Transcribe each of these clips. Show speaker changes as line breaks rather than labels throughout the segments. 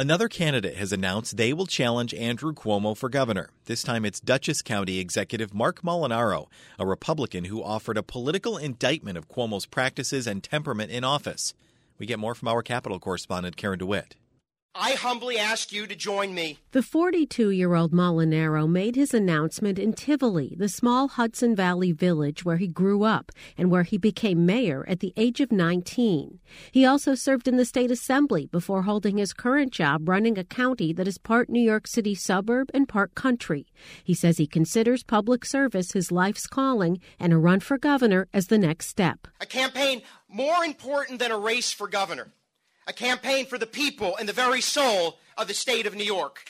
Another candidate has announced they will challenge Andrew Cuomo for governor. This time it's Dutchess County Executive Marc Molinaro, a Republican who offered a political indictment of Cuomo's practices and temperament in office. We get more from our Capitol correspondent, Karen DeWitt.
I humbly ask you to join me.
The 42-year-old Molinaro made his announcement in Tivoli, the small Hudson Valley village where he grew up and where he became mayor at the age of 19. He also served in the state assembly before holding his current job running a county that is part New York City suburb and part country. He says he considers public service his life's calling and a run for governor as the next step.
A campaign more important than a race for governor. A campaign for the people and the very soul of the state of New York.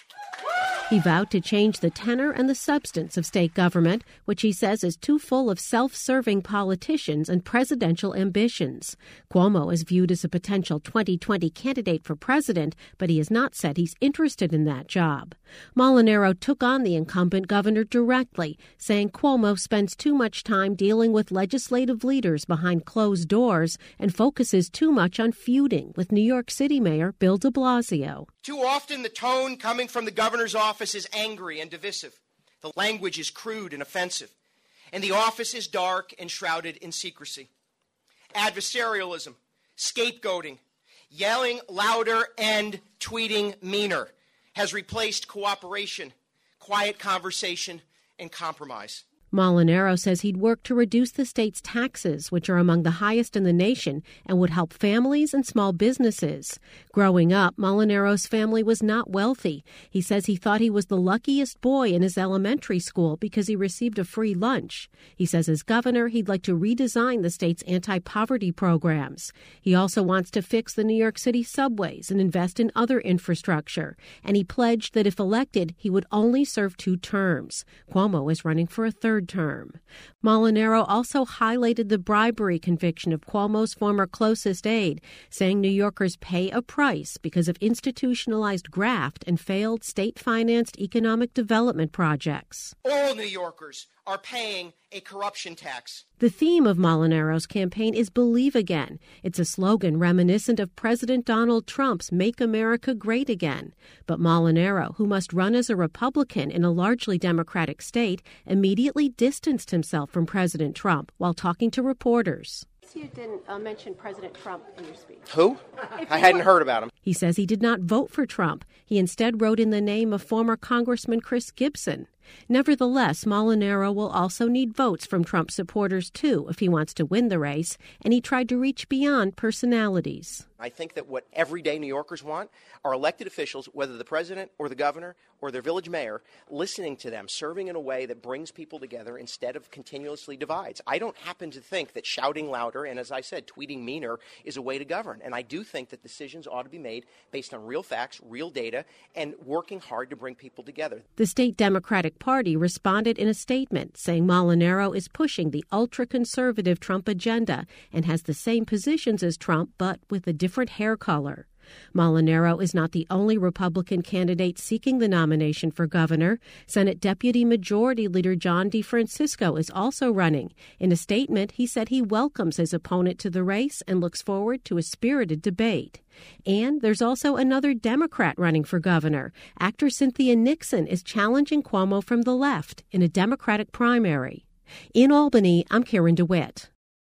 He vowed to change the tenor and the substance of state government, which he says is too full of self-serving politicians and presidential ambitions. Cuomo is viewed as a potential 2020 candidate for president, but he has not said he's interested in that job. Molinaro took on the incumbent governor directly, saying Cuomo spends too much time dealing with legislative leaders behind closed doors and focuses too much on feuding with New York City Mayor Bill de Blasio.
Too often the tone coming from the governor's office is angry and divisive. The language is crude and offensive. And the office is dark and shrouded in secrecy. Adversarialism, scapegoating, yelling louder and tweeting meaner has replaced cooperation, quiet conversation, and compromise.
Molinaro says he'd work to reduce the state's taxes, which are among the highest in the nation, and would help families and small businesses. Growing up, Molinaro's family was not wealthy. He says he thought he was the luckiest boy in his elementary school because he received a free lunch. He says as governor, he'd like to redesign the state's anti-poverty programs. He also wants to fix the New York City subways and invest in other infrastructure. And he pledged that if elected, he would only serve 2 terms. Cuomo is running for a 3rd term. Molinaro also highlighted the bribery conviction of Cuomo's former closest aide, saying New Yorkers pay a price because of institutionalized graft and failed state-financed economic development projects.
All New Yorkers are paying a corruption tax.
The theme of Molinaro's campaign is Believe Again. It's a slogan reminiscent of President Donald Trump's Make America Great Again. But Molinaro, who must run as a Republican in a largely Democratic state, immediately distanced himself from President Trump while talking to reporters. You didn't mention President Trump in your speech.
Who? I hadn't heard about him.
He says he did not vote for Trump. He instead wrote in the name of former Congressman Chris Gibson. Nevertheless, Molinaro will also need votes from Trump supporters, too, if he wants to win the race, and he tried to reach beyond personalities.
I think that what everyday New Yorkers want are elected officials, whether the president or the governor or their village mayor, listening to them, serving in a way that brings people together instead of continuously divides. I don't happen to think that shouting louder and, as I said, tweeting meaner is a way to govern. And I do think that decisions ought to be made based on real facts, real data, and working hard to bring people together.
The state Democratic Party responded in a statement saying Molinaro is pushing the ultra-conservative Trump agenda and has the same positions as Trump, but with a different hair color. Molinaro is not the only Republican candidate seeking the nomination for governor. Senate Deputy Majority Leader John DeFrancisco is also running. In a statement, he said he welcomes his opponent to the race and looks forward to a spirited debate. And there's also another Democrat running for governor. Actor Cynthia Nixon is challenging Cuomo from the left in a Democratic primary. In Albany, I'm Karen DeWitt.